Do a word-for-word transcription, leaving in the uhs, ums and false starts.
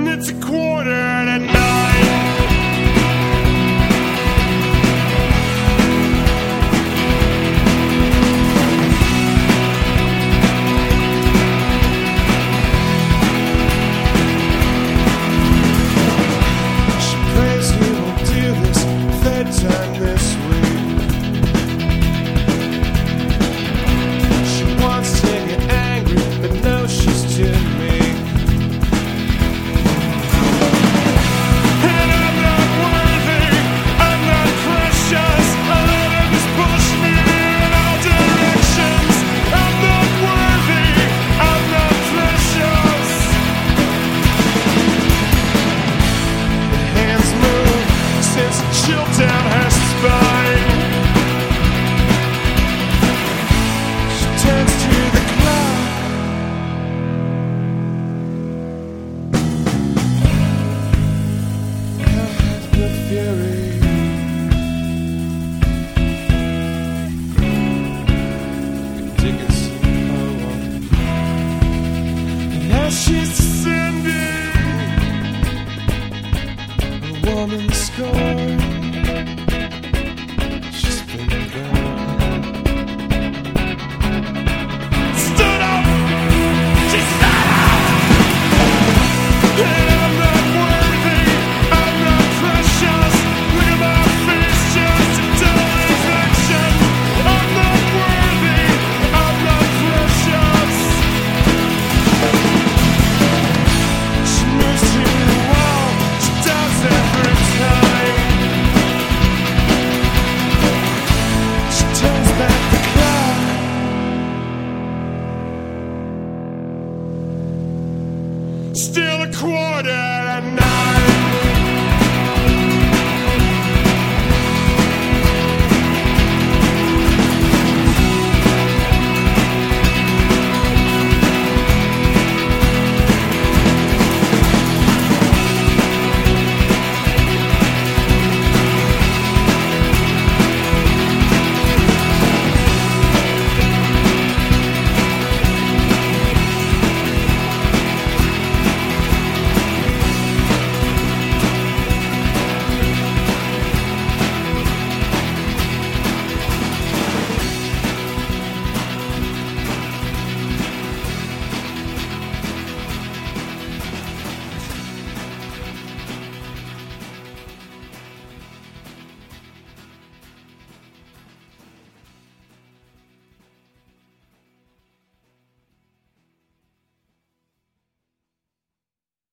It's a quarter to nine. She prays he will do this third time this week. She wants to get angry, but no, she's too meek. Chill down her spine. She turns to the clock. God, the fury. Take it slow. And as she's descending, a woman scorned.